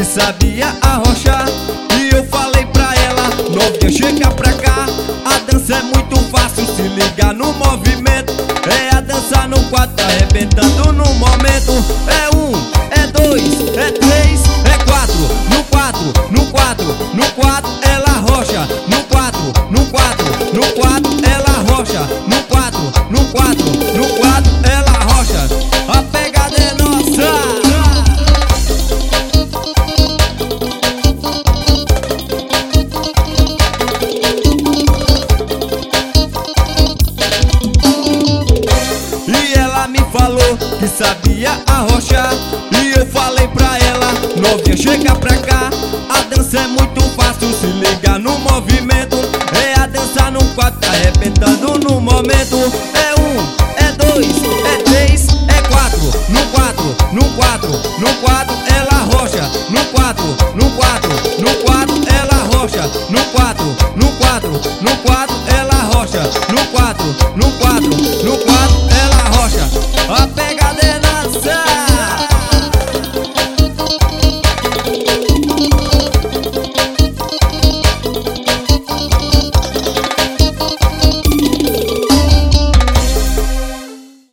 que sabia arrochar. E eu falei pra ela: novinha, chega pra cá. A dança é muito fácil, se liga no movimento. É a dança no quadro, tá arrebentando no momento. É um, é dois, é três, é quatro. No quatro, no quatro, no quatro ela arrocha. No quatro, no quatro, no quatro ela arrocha. No quatro, no quatro, no quatro ela arrocha. A pegada é nossa. Falou que sabia arrochar. E eu falei pra ela: novinha, chega pra cá. A dança é muito fácil, se liga no movimento. É a dança no quadro, tá arrebentando no momento. É um, é dois, é três, é quatro. No quatro, no quatro, no quatro ela arrocha. No quatro, no quatro.